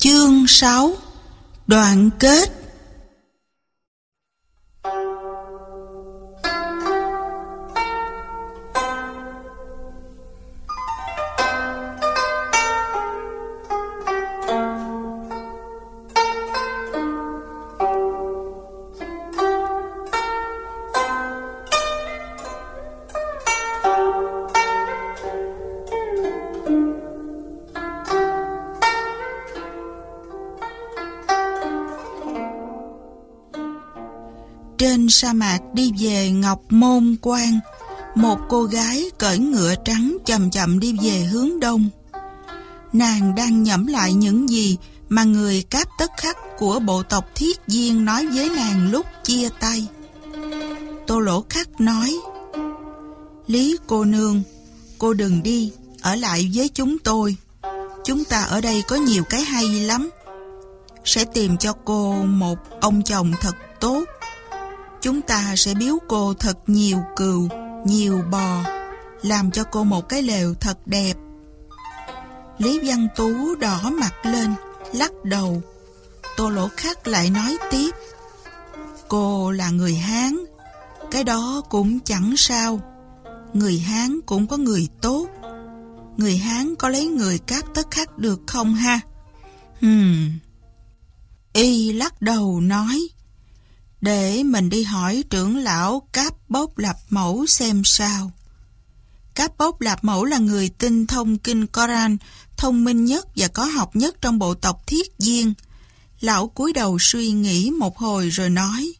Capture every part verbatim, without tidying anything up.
Chương sáu. Đoạn kết. Trên sa mạc đi về Ngọc Môn Quan, một cô gái cưỡi ngựa trắng chậm chậm đi về hướng đông. Nàng đang nhẩm lại những gì mà người Cáp Tất Khắc của bộ tộc Thiết Diên nói với nàng lúc chia tay. Tô Lỗ Khắc nói: Lý cô nương, cô đừng đi, ở lại với chúng tôi. Chúng ta ở đây có nhiều cái hay lắm. Sẽ tìm cho cô một ông chồng thật tốt. Chúng ta sẽ biếu cô thật nhiều cừu, nhiều bò, làm cho cô một cái lều thật đẹp. Lý Văn Tú đỏ mặt lên, lắc đầu. Tô Lỗ Khắc lại nói tiếp: Cô là người Hán, cái đó cũng chẳng sao. Người Hán cũng có người tốt. Người Hán có lấy người Cáp Tất Khắc được không ha? Hmm. Y lắc đầu nói: Để mình đi hỏi trưởng lão Cáp Bốc Lạp Mẫu xem sao. Cáp Bốc Lạp Mẫu là người tinh thông kinh Koran, thông minh nhất và có học nhất trong bộ tộc Thiết Diên. Lão cúi đầu suy nghĩ một hồi rồi nói: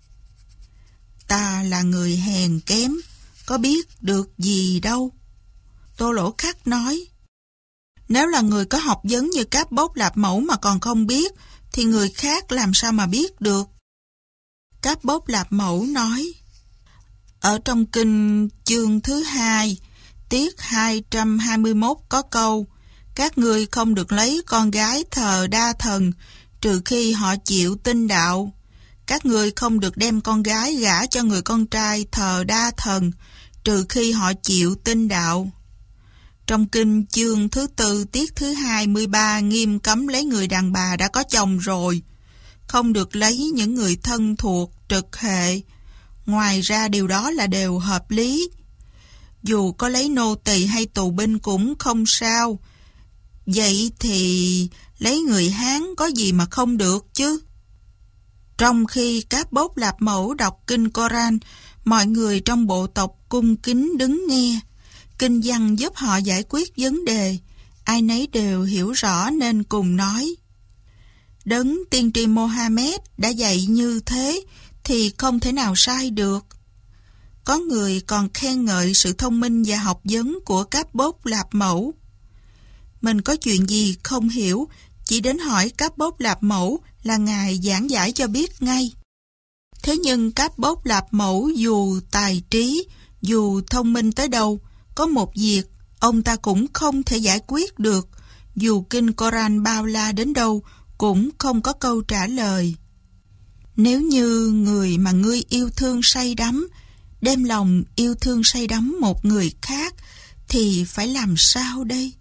Ta là người hèn kém, có biết được gì đâu. Tô Lỗ Khắc nói: Nếu là người có học vấn như Cáp Bốc Lạp Mẫu mà còn không biết, thì người khác làm sao mà biết được? Cáp Bốc Lạp Mẫu nói: Ở trong kinh chương thứ hai, tiết hai trăm hai mươi mốt có câu: Các ngươi không được lấy con gái thờ đa thần, trừ khi họ chịu tin đạo. Các ngươi không được đem con gái gả cho người con trai thờ đa thần, trừ khi họ chịu tin đạo. Trong kinh chương thứ tư, tiết thứ hai mươi ba nghiêm cấm lấy người đàn bà đã có chồng rồi. Không được lấy những người thân thuộc, trực hệ. Ngoài ra điều đó là đều hợp lý. Dù có lấy nô tỳ hay tù binh cũng không sao. Vậy thì lấy người Hán có gì mà không được chứ? Trong khi Cáp Bốc Lạp Mẫu đọc kinh Koran, mọi người trong bộ tộc cung kính đứng nghe. Kinh văn giúp họ giải quyết vấn đề. Ai nấy đều hiểu rõ nên cùng nói: Đấng tiên tri Mohammed đã dạy như thế thì không thể nào sai được. Có người còn khen ngợi sự thông minh và học vấn của Cáp Bốc Lạp Mẫu. Mình có chuyện gì không hiểu, chỉ đến hỏi Cáp Bốc Lạp Mẫu là ngài giảng giải cho biết ngay. Thế nhưng Cáp Bốc Lạp Mẫu dù tài trí, dù thông minh tới đâu, có một việc ông ta cũng không thể giải quyết được, dù kinh Koran bao la đến đâu cũng không có câu trả lời. Nếu như người mà ngươi yêu thương say đắm, đem lòng yêu thương say đắm một người khác, thì phải làm sao đây?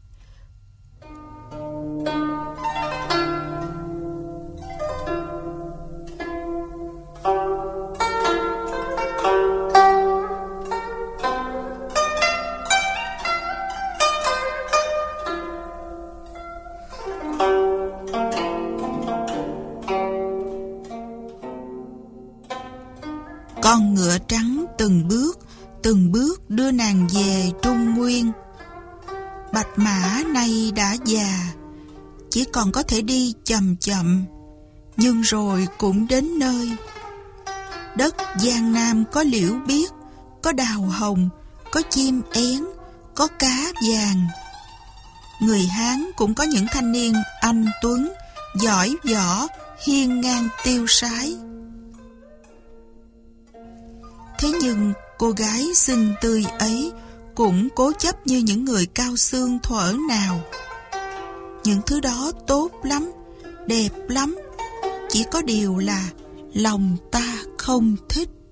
Con ngựa trắng từng bước, từng bước đưa nàng về Trung Nguyên. Bạch mã nay đã già, chỉ còn có thể đi chậm chậm, nhưng rồi cũng đến nơi. Đất Giang Nam có liễu biếc, có đào hồng, có chim én, có cá vàng. Người Hán cũng có những thanh niên anh tuấn, giỏi võ, hiên ngang tiêu sái. Thế nhưng cô gái xinh tươi ấy cũng cố chấp như những người cao xương thuở nào. Những thứ đó tốt lắm, đẹp lắm, chỉ có điều là lòng ta không thích.